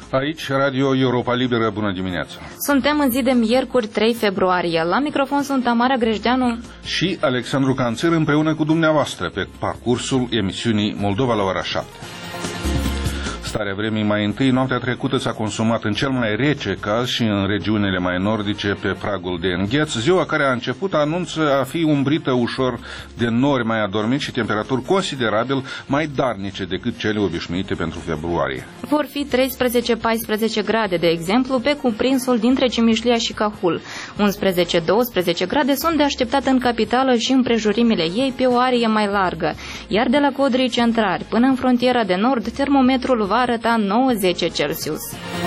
Aici, Radio Europa Liberă, bună dimineața! Suntem în zi de miercuri 3 februarie. La microfon sunt Tamara Grejdeanu și Alexandru Canțer împreună cu dumneavoastră pe parcursul emisiunii Moldova la ora 7. Starea vremii mai întâi, noaptea trecută s-a consumat în cel mai rece caz și în regiunile mai nordice pe pragul de îngheț. Ziua care a început anunță a fi umbrită ușor de nori mai adormiți și temperaturi considerabil mai darnice decât cele obișnuite pentru februarie. Vor fi 13-14 grade, de exemplu, pe cuprinsul dintre Cimișlia și Cahul. 11-12 grade sunt de așteptat în capitală și împrejurimile ei pe o arie mai largă. Iar de la Codrii Centrali până în frontiera de nord, termometrul va arăta 9-10 Celsius.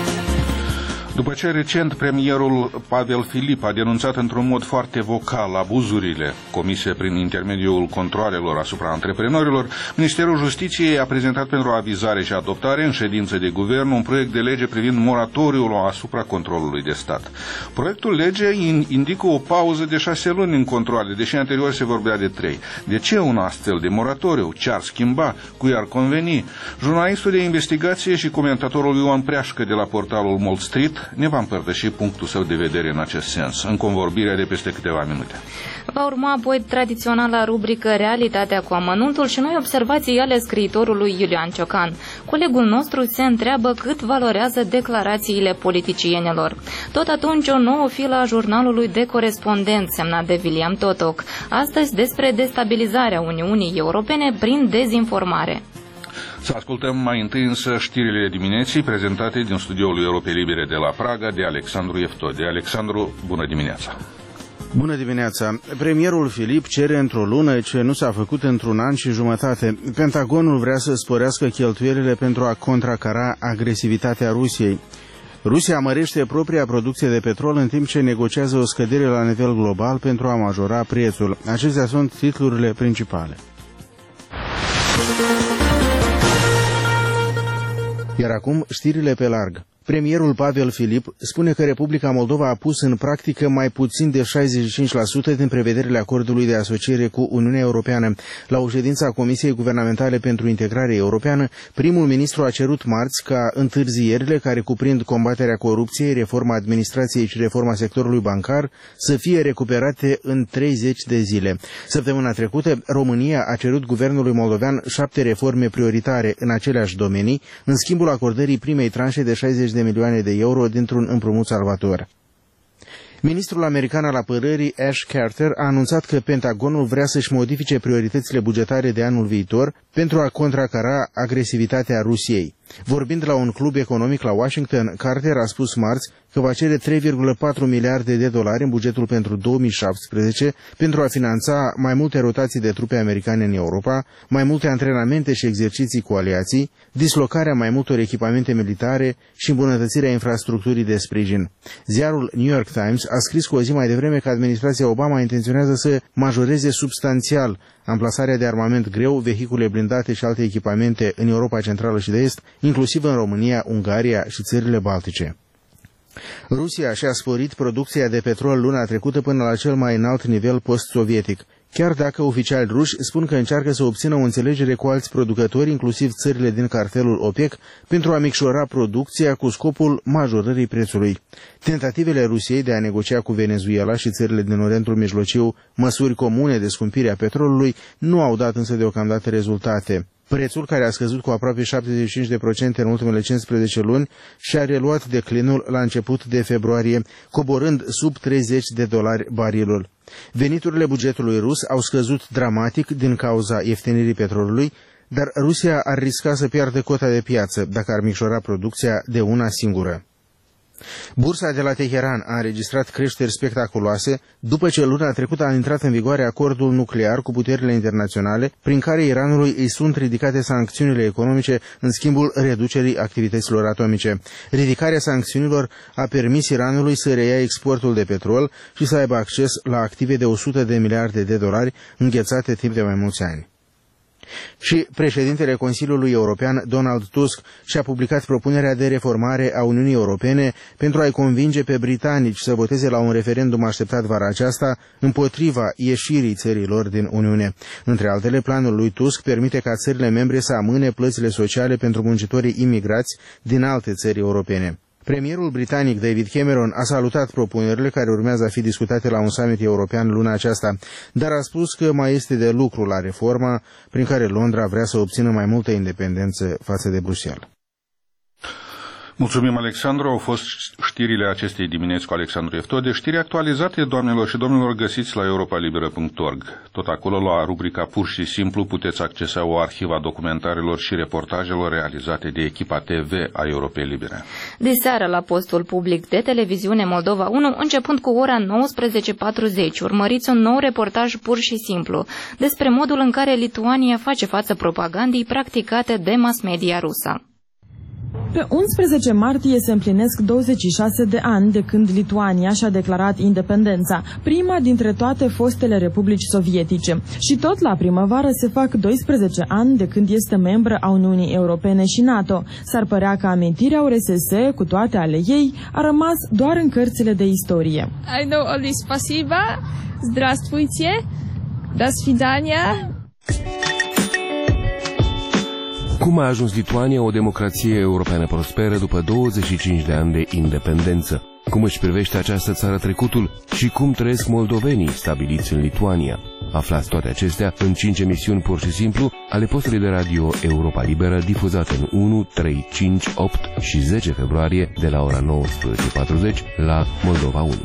După ce recent premierul Pavel Filip a denunțat într-un mod foarte vocal abuzurile comise prin intermediul controalelor asupra antreprenorilor, Ministerul Justiției a prezentat pentru avizare și adoptare în ședință de guvern un proiect de lege privind moratoriul asupra controlului de stat. Proiectul lege indică o pauză de 6 luni în controale, deși anterior se vorbea de 3. De ce un astfel de moratoriu? Ce ar schimba? Cui ar conveni? Jurnalistul de investigație și comentatorul Ioan Preașcă de la portalul Mall Street ne va împărtăși punctul său de vedere în acest sens, în convorbirea de peste câteva minute. Va urma apoi tradiționala rubrică Realitatea cu amănuntul și noi observații ale scriitorului Iulian Ciocan. Colegul nostru se întreabă cât valorează declarațiile politicienilor. Tot atunci o nouă filă a jurnalului de corespondent semnat de William Totoc. Astăzi despre destabilizarea Uniunii Europene prin dezinformare. Să ascultăm mai întâi însă știrile dimineții prezentate din studioul Europei Libere de la Praga de Alexandru Eftode. Alexandru, bună dimineața! Bună dimineața! Premierul Filip cere într-o lună ce nu s-a făcut într-un an și jumătate. Pentagonul vrea să sporească cheltuielile pentru a contracara agresivitatea Rusiei. Rusia mărește propria producție de petrol în timp ce negociază o scădere la nivel global pentru a majora prețul. Acestea sunt titlurile principale. Iar acum, știrile pe larg. Premierul Pavel Filip spune că Republica Moldova a pus în practică mai puțin de 65% din prevederile acordului de asociere cu Uniunea Europeană. La o ședință a Comisiei Guvernamentale pentru Integrare Europeană, primul ministru a cerut marți ca întârzierile care cuprind combaterea corupției, reforma administrației și reforma sectorului bancar să fie recuperate în 30 de zile. Săptămâna trecută, România a cerut guvernului moldovean 7 reforme prioritare în aceleași domenii, în schimbul acordării primei tranșe de 60 de milioane de euro dintr-un împrumut salvator. Ministrul american al apărării Ash Carter a anunțat că Pentagonul vrea să-și modifice prioritățile bugetare de anul viitor pentru a contracara agresivitatea Rusiei. Vorbind la un club economic la Washington, Carter a spus marți că va cere 3,4 miliarde de dolari în bugetul pentru 2017 pentru a finanța mai multe rotații de trupe americane în Europa, mai multe antrenamente și exerciții cu aliații, dislocarea mai multor echipamente militare și îmbunătățirea infrastructurii de sprijin. Ziarul New York Times a scris cu o zi mai devreme că administrația Obama intenționează să majoreze substanțial amplasarea de armament greu, vehicule blindate și alte echipamente în Europa Centrală și de Est, inclusiv în România, Ungaria și țările Baltice. Rusia și-a sporit producția de petrol luna trecută până la cel mai înalt nivel post-sovietic, chiar dacă oficiali ruși spun că încearcă să obțină o înțelegere cu alți producători, inclusiv țările din cartelul OPEC, pentru a micșora producția cu scopul majorării prețului. Tentativele Rusiei de a negocia cu Venezuela și țările din Orientul Mijlociu măsuri comune de scumpire a petrolului nu au dat însă deocamdată rezultate. Prețul, care a scăzut cu aproape 75% în ultimele 15 luni, și-a reluat declinul la început de februarie, coborând sub 30 de dolari barilul. Veniturile bugetului rus au scăzut dramatic din cauza ieftinirii petrolului, dar Rusia ar risca să piardă cota de piață dacă ar micșora producția de una singură. Bursa de la Teheran a înregistrat creșteri spectaculoase după ce luna trecută a intrat în vigoare acordul nuclear cu puterile internaționale, prin care Iranului îi sunt ridicate sancțiunile economice în schimbul reducerii activităților atomice. Ridicarea sancțiunilor a permis Iranului să reia exportul de petrol și să aibă acces la active de 100 de miliarde de dolari înghețate timp de mai mulți ani. Și președintele Consiliului European, Donald Tusk, și-a publicat propunerea de reformare a Uniunii Europene pentru a-i convinge pe britanici să voteze la un referendum așteptat vara aceasta împotriva ieșirii țărilor din Uniune. Între altele, planul lui Tusk permite ca țările membre să amâne plățile sociale pentru muncitorii imigrați din alte țări europene. Premierul britanic David Cameron a salutat propunerile care urmează a fi discutate la un summit european luna aceasta, dar a spus că mai este de lucru la reforma prin care Londra vrea să obțină mai multă independență față de Bruxelles. Mulțumim, Alexandru. Au fost știrile acestei dimineți cu Alexandru Eftode, știri actualizate, doamnelor și domnilor, găsiți la europalibera.org. Tot acolo, la rubrica Pur și Simplu, puteți accesa o arhivă a documentarelor și reportajelor realizate de echipa TV a Europei Libere. De seară, la postul public de televiziune Moldova 1, începând cu ora 19:40, urmăriți un nou reportaj Pur și Simplu despre modul în care Lituania face față propagandei practicate de mass media rusă. Pe 11 martie se împlinesc 26 de ani de când Lituania și-a declarat independența, prima dintre toate fostele republici sovietice. Și tot la primăvară se fac 12 ani de când este membră a Uniunii Europene și NATO. S-ar părea că amintirea URSS, cu toate ale ei, a rămas doar în cărțile de istorie. I know only spasiba, zdravstvuyte, do svidania. Cum a ajuns Lituania o democrație europeană prosperă după 25 de ani de independență? Cum își privește această țară trecutul și cum trăiesc moldovenii stabiliți în Lituania? Aflați toate acestea în 5 emisiuni Pur și Simplu ale postului de radio Europa Liberă, difuzate în 1, 3, 5, 8 și 10 februarie de la ora 19:40 la Moldova 1.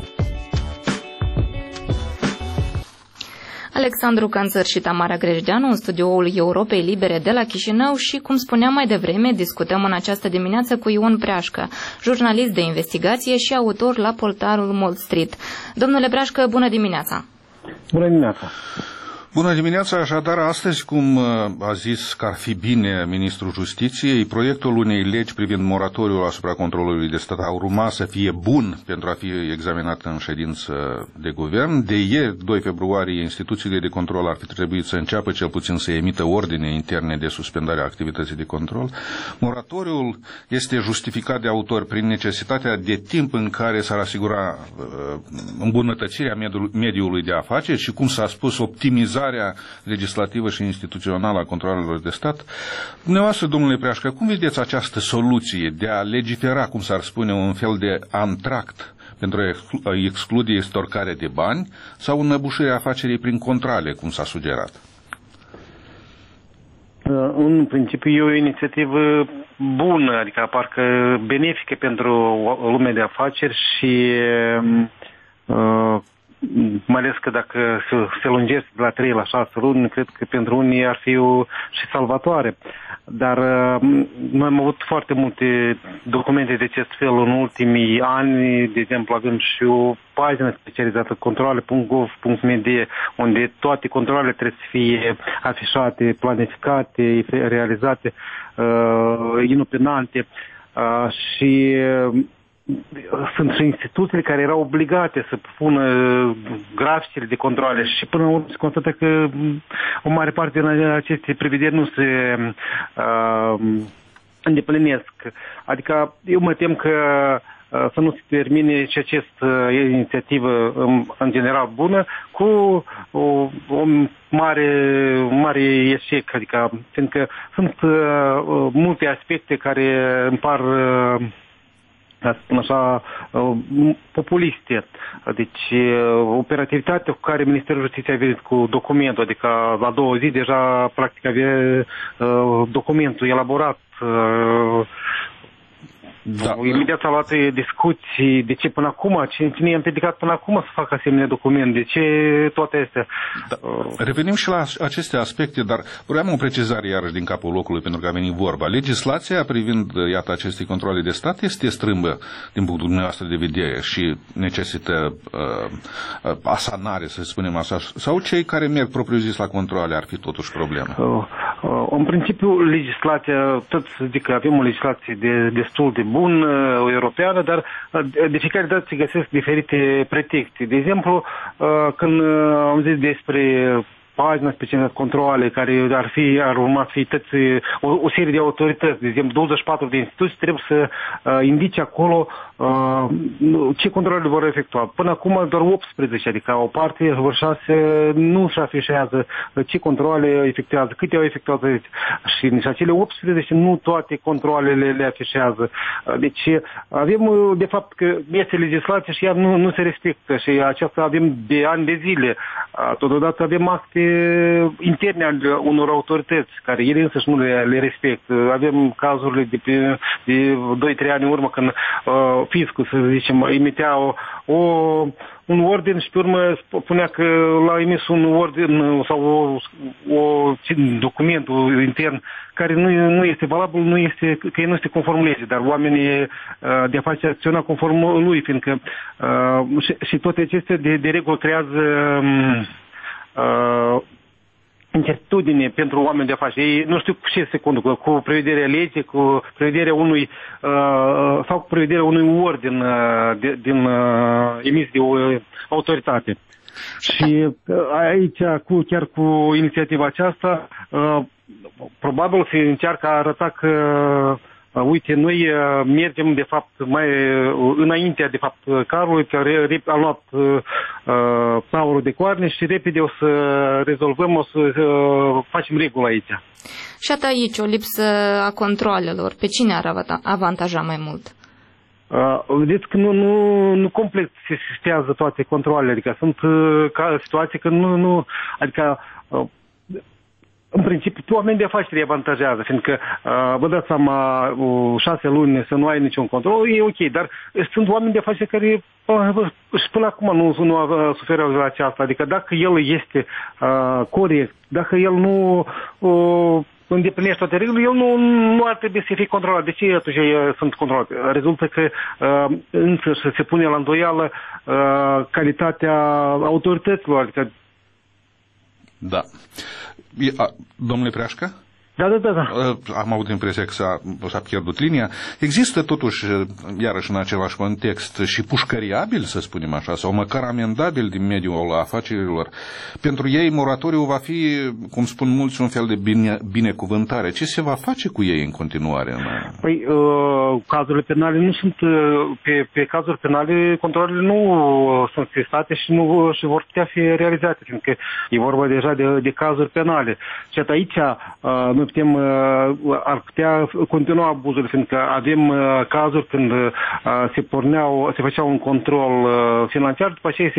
Alexandru Canțăr și Tamara Grejdeanu în studioul Europei Libere de la Chișinău și, cum spuneam mai devreme, discutăm în această dimineață cu Ion Preașcă, jurnalist de investigație și autor la portalul Mall Street. Domnule Preașcă, bună dimineața! Bună dimineața! Bună dimineața, așadar, astăzi, cum a zis că ar fi bine ministrul Justiției, proiectul unei legi privind moratoriul asupra controlului de stat ar urma să fie bun pentru a fi examinat în ședință de guvern. De ieri, 2 februarie, instituțiile de control ar fi trebuit să înceapă cel puțin să emită ordine interne de suspendare a activității de control. Moratoriul este justificat de autor prin necesitatea de timp în care s-ar asigura îmbunătățirea mediului de afaceri și, cum s-a spus, optimizarea legislativă și instituțională a controlelor de stat. Dumneavoastră, domnule Preașcă, cum vedeți această soluție de a legifera, cum s-ar spune, un fel de antract pentru a exclude extorcarea de bani sau înăbușirea afacerii prin controle, cum s-a sugerat? În principiu e o inițiativă bună, adică parcă benefică pentru lumea de afaceri și mai ales că dacă se lungește de la 3 la 6 luni, cred că pentru unii ar fi și salvatoare. Dar noi am avut foarte multe documente de acest fel în ultimii ani, de exemplu avem și o pagină specializată, controle.gov.md, unde toate controlele trebuie să fie afișate, planificate, realizate, inopinante și sunt și instituțiile care erau obligate să pună graficele de controle și până la urmă se constată că o mare parte din aceste prevederi nu se îndeplinesc. Adică eu mă tem că să nu se termine și această inițiativă în general bună cu o mare eșec, adică fiindcă sunt multe aspecte care împar ca să spun așa, populiste. Deci, operativitatea cu care Ministerul Justiției a venit cu documentul, adică la 2 zile deja, practic, avea documentul elaborat. Da. Imediat s-au luat discuții de ce până acum, cine i-a împiedicat până acum să facă asemenea document, de ce toate astea. Da. Revenim și la aceste aspecte, dar vreau o precizare iarăși din capul locului, pentru că a venit vorba. Legislația privind, iată, aceste controle de stat este strâmbă din punctul dumneavoastră de vedere și necesită asanare, să spunem așa, sau cei care merg propriu-zis la controle ar fi totuși problemă? În principiu, legislația, tot să zic că avem o legislație destul de bună, europeană, dar de fiecare dată se găsesc diferite pretexte. De exemplu, când am zis despre pagina specializată controle, care ar urma să fie o serie de autorități, de exemplu 24 de instituții, trebuie să indice acolo ce controle vor efectua. Până acum doar 18, adică o parte, vor 6, nu se afișează ce controle efectuează, câte au efectuat și nici acele 18, nu toate controlele le afișează. Deci avem, de fapt, că este legislație și ea nu se respectă și aceasta avem de ani de zile. Totodată avem acte interne ale unor autorități care ele însăși nu le respectă. Avem cazurile de 2-3 ani în urmă când fiscul, să zicem, emitea un ordin și pe urmă spunea că l-a emis un ordin sau un document intern care nu este valabil, că nu este conform legii, dar oamenii de afaceri acționa conform lui, fiindcă și toate acestea de regulă creează incertitudine pentru oameni de afaceri. Ei nu știu cu ce se conducă, cu prevederea legii, cu prevederea sau cu prevederea unui ordin emis de o autoritate. Și aici, chiar cu inițiativa aceasta, probabil se încearcă a arăta că uite, noi mergem, de fapt, mai înaintea, de fapt, carului, că a luat taurul de coarne și repede o să rezolvăm, o să facem regulă aici. Și aici o lipsă a controalelor. Pe cine ar avantaja mai mult? Vedeți că nu complet se sistează toate controalele, adică sunt situații că adică în principiu, oamenii de afaceri avantajează, fiindcă vă dați seama, 6 luni să nu ai niciun control, e ok, dar sunt oameni de afaceri care și până acum nu suferă de aceasta. Adică dacă el este corect, dacă el nu îndeplinește toate regulile, el nu ar trebui să fie controlat. De ce atunci sunt controlate? Rezultă că însă se pune la îndoială calitatea autorităților, adică. Da. Domnule Preașcă? Da. Am avut impresia că s-a pierdut linia. Există totuși, iarăși în același context, și pușcăriabil, să spunem așa, sau măcar amendabil din mediul afacerilor. Pentru ei moratoriul va fi, cum spun mulți, un fel de binecuvântare. Ce se va face cu ei în continuare? Păi, cazurile penale nu sunt, pe cazuri penale, controlele nu sunt testate și vor putea fi realizate, fiindcă e vorba deja de cazuri penale. Și aici noi ar putea continua abuzurile, fiindcă avem cazuri când se făcea un control financiar, după aceea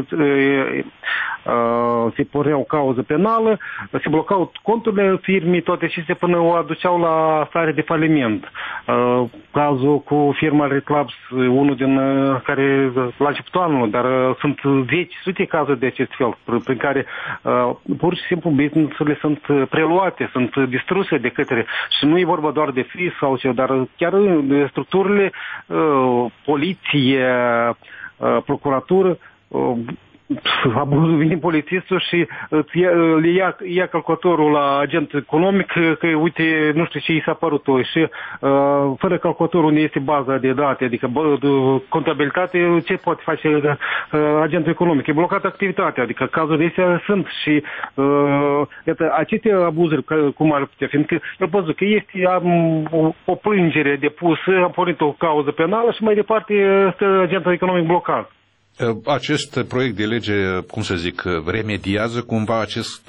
se pornea o cauză penală, se blocau conturile firmei, toate acestea până o aduceau la stare de faliment. Cazul cu firma Reclabs, unul din care la începutul anului, dar sunt 10 cazuri de acest fel, prin care pur și simplu business-urile sunt preluate, sunt distruse de către, și nu e vorba doar de FIS sau ce, dar chiar de structurile, poliție, procuratură, abuzul vine polițistul și le ia calculatorul la agent economic că uite, nu știu ce i s-a părut și fără calculatorul unde este baza de date, adică contabilitate, ce poate face agentul economic? E blocată activitatea, adică cazurile astea sunt și iată, aceste abuzuri cum ar putea, fiindcă eu văzut că este o plângere depusă, am pornit o cauză penală și mai departe este agentul economic blocat. Acest proiect de lege, cum să zic, remediază cumva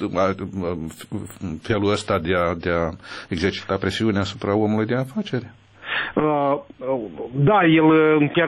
felul ăsta de a exercita presiunea asupra omului de afaceri? Da, el chiar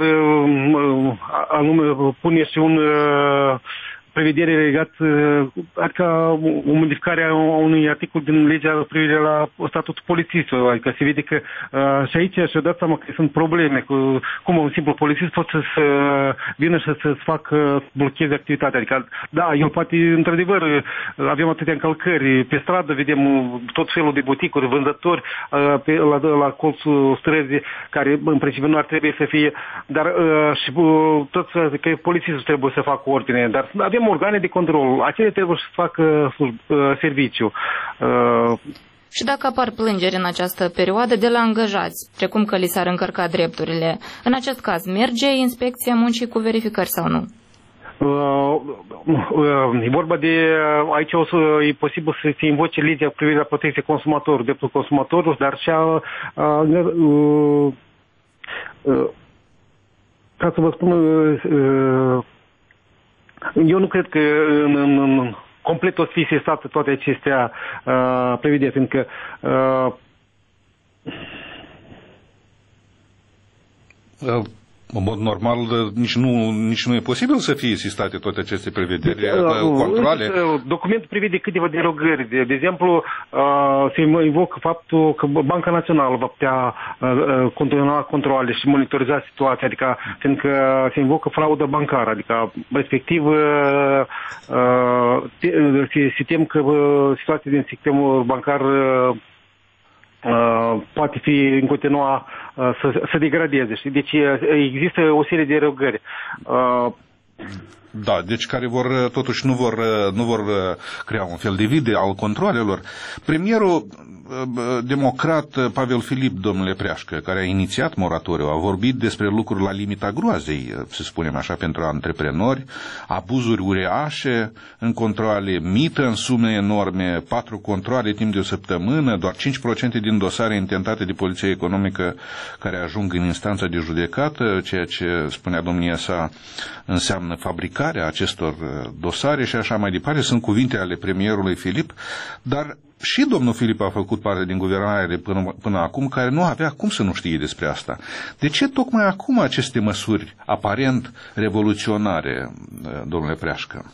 anume pune și un prevedere legat, adică o modificare a unui articol din legea privire la statutul polițistului, adică se vede că și aici și-a dat seama că sunt probleme cu cum un simplu polițist poate să vină și să facă blocheze activitatea. Adică, da, el poate, într-adevăr, avem atâtea încălcări pe stradă, vedem tot felul de buticuri, vânzători la colțul străzii, care în principiu nu ar trebui să fie, dar și tot că polițistul trebuie să facă ordine, dar avem organe de control, acele trebuie să facă serviciu. Și dacă apar plângeri în această perioadă de la angajați, precum că li s-ar încărca drepturile, în acest caz merge inspecția muncii cu verificări sau nu? E vorba de, aici e posibil să se invoce legea cu privire la protecția consumatorului, dreptul consumatorului, dar și ca să vă spun, eu nu cred că în complet o să fie sistate toate acestea prevederi, fiindcă în mod normal, nici nu e posibil să fie sistate toate aceste prevederi, controle. Documentul prevede câteva derogări. De exemplu, se invocă faptul că Banca Națională va putea continua controle și monitoriza situația, adică fiindcă se invocă fraudă bancară, adică respectiv se tem că situația din sistemul bancar poate fi în continua să degradeze. Deci există o serie de derogări. Da, deci care totuși nu vor crea un fel de vid al controlelor. Premierul democrat Pavel Filip, domnule Preașcă, care a inițiat moratoriul, a vorbit despre lucruri la limita groazei, să spunem așa, pentru antreprenori, abuzuri uriașe în controle, mită în sume enorme, 4 controle timp de o săptămână, doar 5% din dosare intentate de poliția economică care ajung în instanța de judecată, ceea ce spunea domnia sa înseamnă fabricarea acestor dosare și așa mai departe. Sunt cuvinte ale premierului Filip, dar și domnul Filip a făcut parte din guvernare până acum, care nu avea cum să nu știe despre asta. De ce tocmai acum aceste măsuri aparent revoluționare, domnule Preașcă?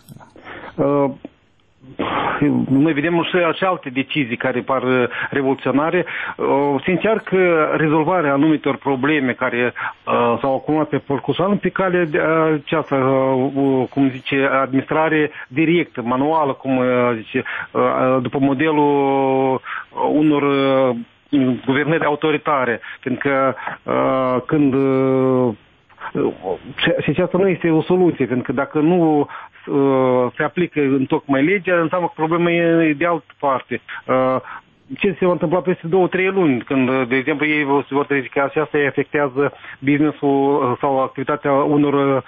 Noi vedem și alte decizii care par revoluționare. Se încearcă rezolvarea anumitor probleme care s-au acumulat pe parcursul anului pe cale aceasta, cum zice, administrare directă, manuală, cum zice, după modelul unor guvernări autoritare. Pentru că când și aceasta nu este o soluție, pentru că dacă nu se aplică întocmai legea, înseamnă că problema e de altă parte. Ce se va întâmpla peste 2-3 luni, când, de exemplu, ei se vor trezi că aceasta îi afectează business-ul sau activitatea unor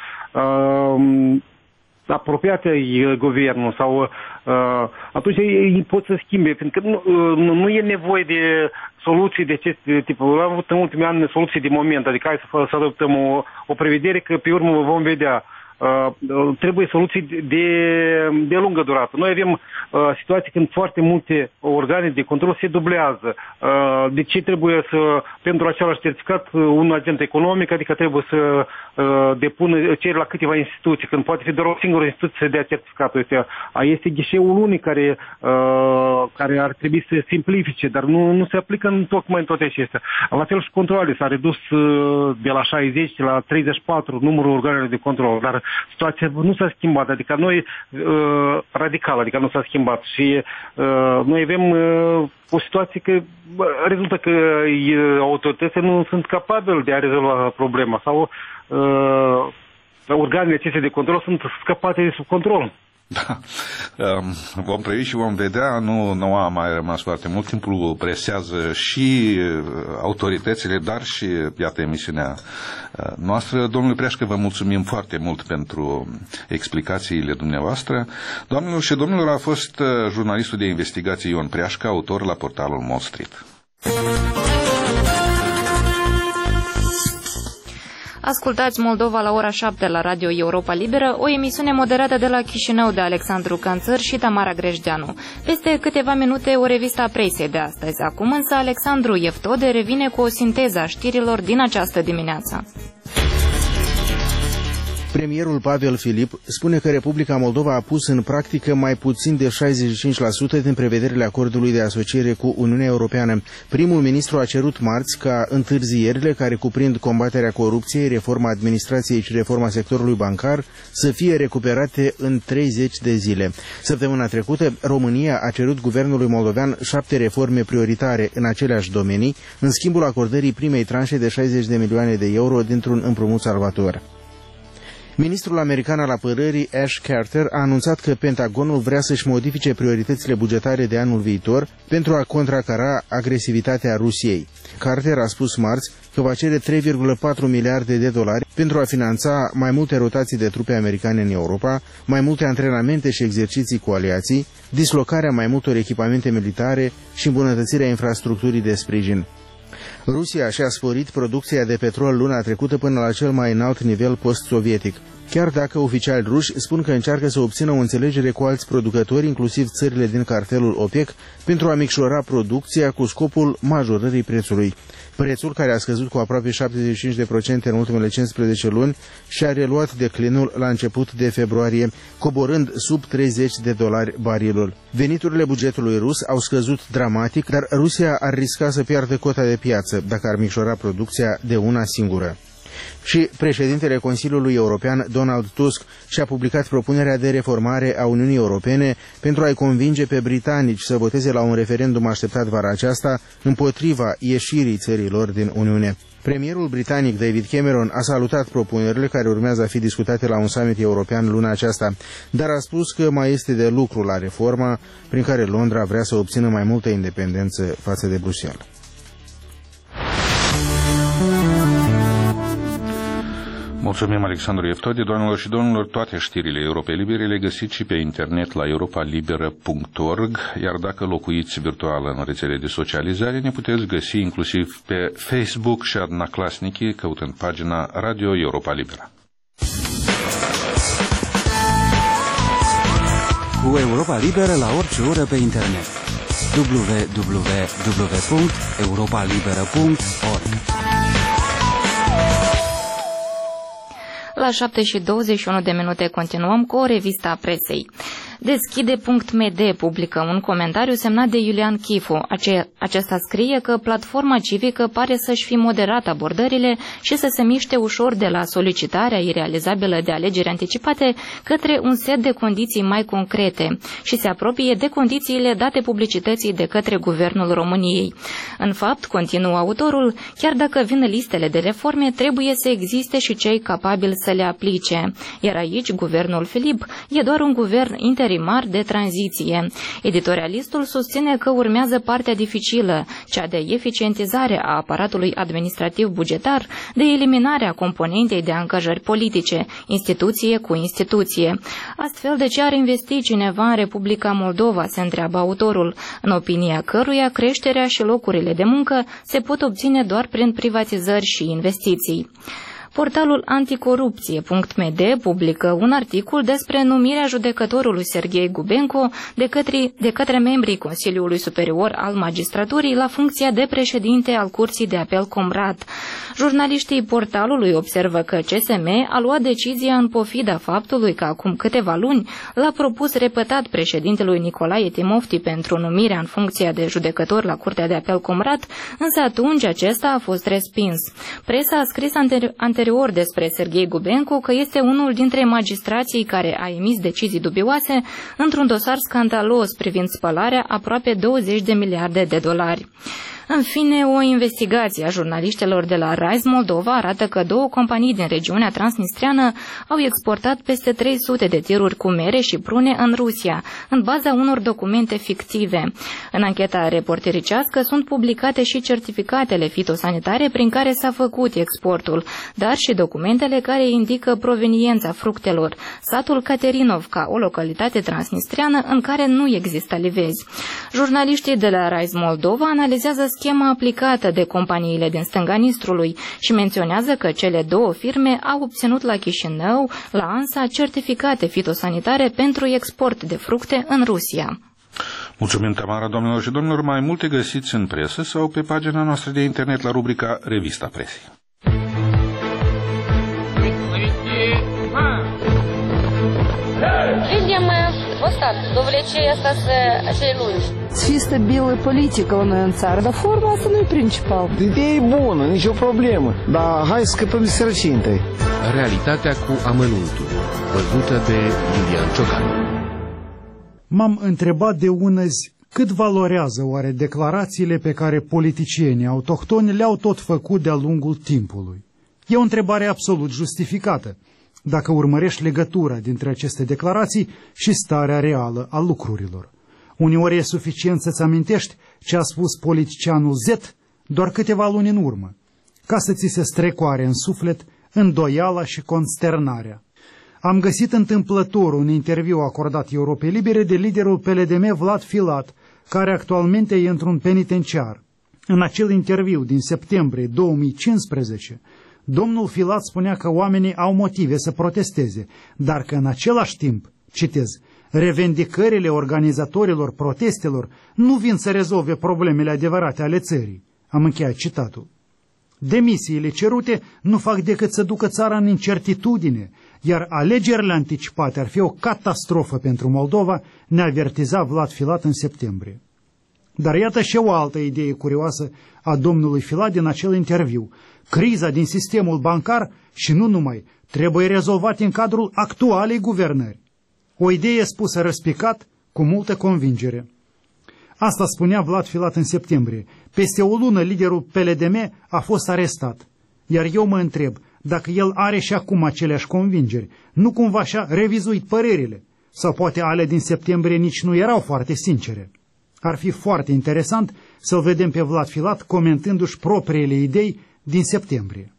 apropiate guvernul sau atunci ei pot să schimbe, pentru că nu e nevoie de soluții de acest tip. Am avut în ultimii ani soluții de moment, adică hai să adoptăm o prevedere că pe urmă vom vedea. Trebuie soluții de lungă durată. Noi avem situații când foarte multe organe de control se dublează. De ce trebuie pentru același certificat, un agent economic, adică trebuie să depună cereri la câteva instituții, când poate fi doar o singură instituție să dea certificatul ăsta. Este ghișeul unic care ar trebui să simplifice, dar nu se aplică tocmai în toate acestea. La fel și controlele s-a redus de la 60 la 34 numărul organelor de control, dar situația nu s-a schimbat, adică noi radical, adică nu s-a schimbat și noi avem o situație că rezultă că autoritățile nu sunt capabile de a rezolva problema sau organele acestea de control sunt scăpate de sub control. Da. Vom trăi și vom vedea, nu a mai rămas foarte mult, timpul presează și autoritățile, dar și, iată, emisiunea noastră. Domnule Preașcă, vă mulțumim foarte mult pentru explicațiile dumneavoastră. Doamnelor și domnilor, a fost jurnalistul de investigații Ion Preașcă, autor la portalul Mall Street. Ascultați Moldova la ora 7 la Radio Europa Liberă, o emisiune moderată de la Chișinău de Alexandru Canțăr și Tamara Grejdeanu. Peste câteva minute o revistă a presei de astăzi. Acum însă Alexandru Eftode revine cu o sinteză a știrilor din această dimineață. Premierul Pavel Filip spune că Republica Moldova a pus în practică mai puțin de 65% din prevederile acordului de asociere cu Uniunea Europeană. Primul ministru a cerut marți ca întârzierile care cuprind combaterea corupției, reforma administrației și reforma sectorului bancar să fie recuperate în 30 de zile. Săptămâna trecută, România a cerut guvernului moldovean 7 reforme prioritare în aceleași domenii, în schimbul acordării primei tranșe de 60 de milioane de euro dintr-un împrumut salvator. Ministrul american al apărării Ash Carter a anunțat că Pentagonul vrea să-și modifice prioritățile bugetare de anul viitor pentru a contracara agresivitatea Rusiei. Carter a spus marți că va cere 3,4 miliarde de dolari pentru a finanța mai multe rotații de trupe americane în Europa, mai multe antrenamente și exerciții cu aliații, dislocarea mai multor echipamente militare și îmbunătățirea infrastructurii de sprijin. Rusia și-a sporit producția de petrol luna trecută până la cel mai înalt nivel post-sovietic, chiar dacă oficiali ruși spun că încearcă să obțină o înțelegere cu alți producători, inclusiv țările din cartelul OPEC, pentru a micșora producția cu scopul majorării prețului. Prețul, care a scăzut cu aproape 75% în ultimele 15 luni, și-a reluat declinul la început de februarie, coborând sub $30 barilul. Veniturile bugetului rus au scăzut dramatic, dar Rusia ar risca să piardă cota de piață dacă ar micșora producția de una singură. Și președintele Consiliului European, Donald Tusk, și-a publicat propunerea de reformare a Uniunii Europene pentru a-i convinge pe britanici să voteze la un referendum așteptat vara aceasta împotriva ieșirii țărilor din Uniune. Premierul britanic David Cameron a salutat propunerile care urmează a fi discutate la un summit european luna aceasta, dar a spus că mai este de lucru la reforma prin care Londra vrea să obțină mai multă independență față de Bruxelles. Mulțumim, Alexandru Eftodi. Doamnelor și domnilor, toate știrile Europei Libere le găsiți și pe internet la europalibera.org, iar dacă locuiți virtual în rețele de socializare, ne puteți găsi inclusiv pe Facebook și Adnaclasnici, căutând pagina Radio Europa Libera. Cu Europa Liberă la orice oră pe internet. www.europalibera.org. La 7:21 continuăm cu o revistă a presei. Deschide.md publică un comentariu semnat de Iulian Chifu. Acesta scrie că platforma civică pare să-și fi moderat abordările și să se miște ușor de la solicitarea irealizabilă de alegeri anticipate către un set de condiții mai concrete și se apropie de condițiile date publicității de către Guvernul României. În fapt, continuă autorul, chiar dacă vin listele de reforme, trebuie să existe și cei capabili să le aplice. Iar aici, Guvernul Filip e doar un guvern interimar de tranziție. Editorialistul susține că urmează partea dificilă, cea de eficientizare a aparatului administrativ bugetar, de eliminarea componentei de angajări politice, instituție cu instituție. Astfel, de ce ar investi cineva în Republica Moldova, se întreabă autorul, în opinia căruia creșterea și locurile de muncă se pot obține doar prin privatizări și investiții. Portalul anticorupție.md publică un articol despre numirea judecătorului Serghei Gubenco de către membrii Consiliului Superior al Magistraturii la funcția de președinte al Curții de Apel Comrat. Jurnaliștii portalului observă că CSM a luat decizia în pofida faptului că acum câteva luni l-a propus repetat președintelui Nicolae Timofti pentru numirea în funcția de judecător la Curtea de Apel Comrat, însă atunci acesta a fost respins. Presa a scris anterior despre Serghei Gubenco că este unul dintre magistrații care a emis decizii dubioase într-un dosar scandalos privind spălarea aproape 20 de miliarde de dolari. În fine, o investigație a jurnaliștilor de la Rise Moldova arată că două companii din regiunea transnistreană au exportat peste 300 de tiruri cu mere și prune în Rusia, în baza unor documente fictive. În ancheta reportericească sunt publicate și certificatele fitosanitare prin care s-a făcut exportul, dar și documentele care indică proveniența fructelor, satul Caterinov ca o localitate transnistreană în care nu există livezi. Jurnaliștii de la Rise Moldova analizează schema aplicată de companiile din stânga Nistrului și menționează că cele două firme au obținut la Chișinău, la ANSA, certificate fitosanitare pentru export de fructe în Rusia. Mulțumim, Tamara, doamnelor și domnilor. Mai multe găsiți în presă sau pe pagina noastră de internet la rubrica Revista Presei. Видим остатки, довлече остаться lungi. Să fie stabilă politică la noi în țară, dar forma asta nu e principal. Ideea e bună, nicio problemă, dar hai să scăpăm de sărăcie întâi. Realitatea cu amănuntul, văzută de Iulian Ciocan. M-am întrebat de unăzi cât valorează oare declarațiile pe care politicienii autohtoni le-au tot făcut de-a lungul timpului. E o întrebare absolut justificată. dacă urmărești legătura dintre aceste declarații și starea reală a lucrurilor. Uneori e suficient să-ți amintești ce a spus politicianul Z doar câteva luni în urmă, ca să ți se strecoare în suflet îndoiala și consternarea. Am găsit întâmplător un interviu acordat Europei Libere de liderul PLDM Vlad Filat, care actualmente e într-un penitenciar. În acel interviu din septembrie 2015, domnul Filat spunea că oamenii au motive să protesteze, dar că în același timp, citez, revendicările organizatorilor protestelor nu vin să rezolve problemele adevărate ale țării. Am încheiat citatul. Demisiile cerute nu fac decât să ducă țara în incertitudine, iar alegerile anticipate ar fi o catastrofă pentru Moldova, ne avertiza Vlad Filat în septembrie. Dar iată și o altă idee curioasă a domnului Filat din acel interviu. Criza din sistemul bancar și nu numai trebuie rezolvată în cadrul actualei guvernări. O idee spusă răspicat, cu multă convingere. Asta spunea Vlad Filat în septembrie. Peste o lună liderul PLDM a fost arestat. Iar eu mă întreb dacă el are și acum aceleași convingeri, nu cumva și-a revizuit părerile, sau poate ale din septembrie nici nu erau foarte sincere. Ar fi foarte interesant să-l vedem pe Vlad Filat comentându-și propriile idei din septembrie.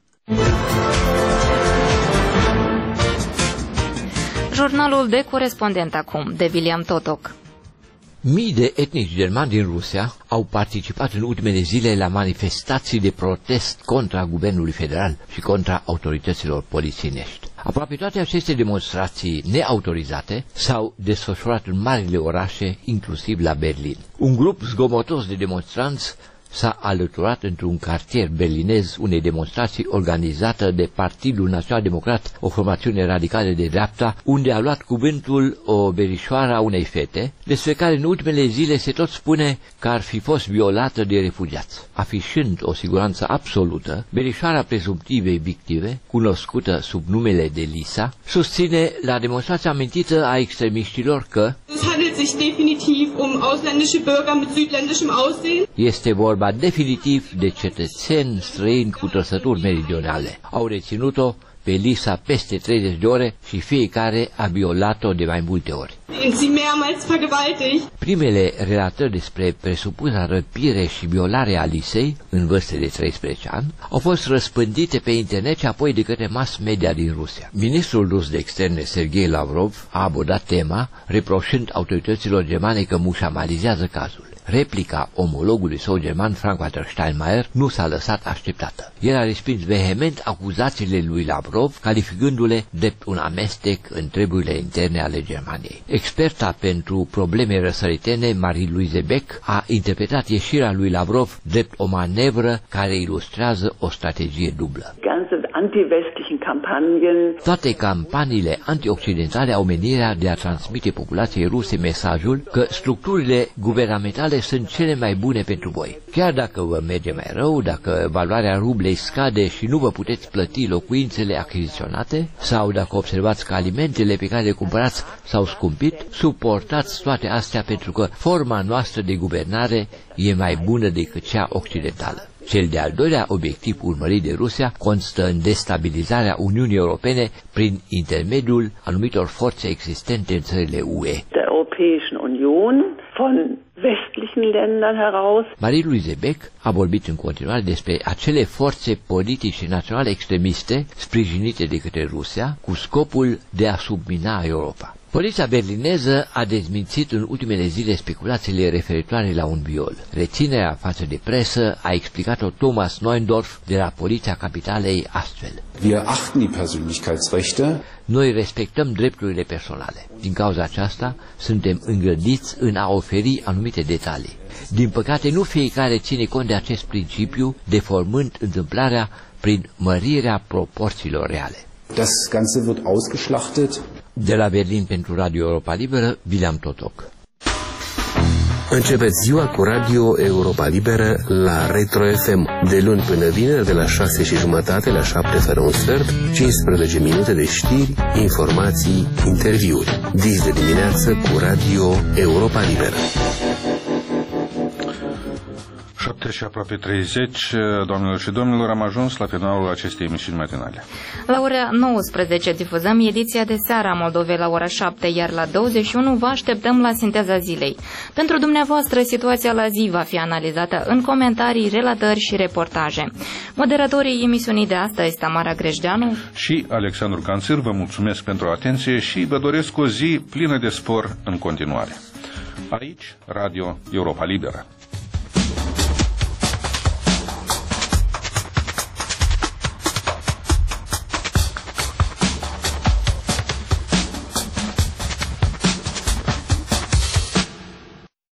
Jurnalul de corespondent acum, de William Totoc. Mii de etnici germani din Rusia au participat în ultimele zile la manifestații de protest contra guvernului federal și contra autorităților polițienești. Aproape toate aceste demonstrații neautorizate s-au desfășurat în marile orașe, inclusiv la Berlin. Un grup zgomotos de demonstranți s-a alăturat într-un cartier berlinez unei demonstrații organizată de Partidul Național Democrat, o formațiune radicală de dreapta, unde a luat cuvântul o verișoară a unei fete, despre care în ultimele zile se tot spune că ar fi fost violată de refugiați. Afișând o siguranță absolută, verișoara prezumtivei victime, cunoscută sub numele de Lisa, susține la demonstrația amintită a extremiștilor că este vorba definitiv de cetățeni străini cu trăsături meridionale. Au reținut-o pe Lisa peste 30 de ore și fiecare a violat-o de mai multe ori. Primele relatări despre presupusa răpire și violare a Lisei, în vârstă de 13 ani, au fost răspândite pe internet și apoi de către mass media din Rusia. Ministrul rus de externe, Sergei Lavrov, a abordat tema, reproșând autorităților germane că mușamalizează cazul. Replica omologului său german, Frank-Walter Steinmeier, nu s-a lăsat așteptată. El a respins vehement acuzațiile lui Lavrov, calificându-le drept un amestec în treburile interne ale Germaniei. Experta pentru probleme răsăritene, Marie-Louise Beck, a interpretat ieșirea lui Lavrov drept o manevră care ilustrează o strategie dublă. Toate campaniile antioccidentale au menirea de a transmite populației ruse mesajul că structurile guvernamentale sunt cele mai bune pentru voi. Chiar dacă vă merge mai rău, dacă valoarea rublei scade și nu vă puteți plăti locuințele achiziționate, sau dacă observați că alimentele pe care le cumpărați s-au scumpit, suportați toate astea pentru că forma noastră de guvernare e mai bună decât cea occidentală. Cel de-al doilea obiectiv urmărit de Rusia constă în destabilizarea Uniunii Europene prin intermediul anumitor forțe existente în țările UE. Marie-Louise Beck a vorbit în continuare despre acele forțe politice naționale extremiste sprijinite de către Rusia cu scopul de a submina Europa. Poliția berlineză a dezmințit în ultimele zile speculațiile referitoare la un viol. Reținerea față de presă a explicat-o Thomas Neundorf de la Poliția Capitalei astfel. Noi respectăm drepturile personale. Din cauza aceasta, suntem îngrădiți în a oferi anumite detalii. Din păcate, nu fiecare ține cont de acest principiu, deformând întâmplarea prin mărirea proporțiilor reale. Das Ganze wird ausgeschlachtet. De la Berlin pentru Radio Europa Liberă, William Totoc. Începeți ziua cu Radio Europa Liberă la Retro FM. De luni până vineri, de la 6:30 la 7:45, 15 minute de știri, informații, interviuri. Dis de dimineață cu Radio Europa Liberă. 7 și aproape 30, doamnelor și domnilor, am ajuns la finalul acestei emisiuni matinale. La ora 19 difuzăm ediția de seară a Moldovei la ora 7, iar la 21 vă așteptăm la Sinteza zilei. Pentru dumneavoastră, situația la zi va fi analizată în comentarii, relatări și reportaje. Moderatorii emisiunii de astăzi, Tamara Grejdeanu și Alexandru Canțir, vă mulțumesc pentru atenție și vă doresc o zi plină de spor în continuare. Aici, Radio Europa Liberă.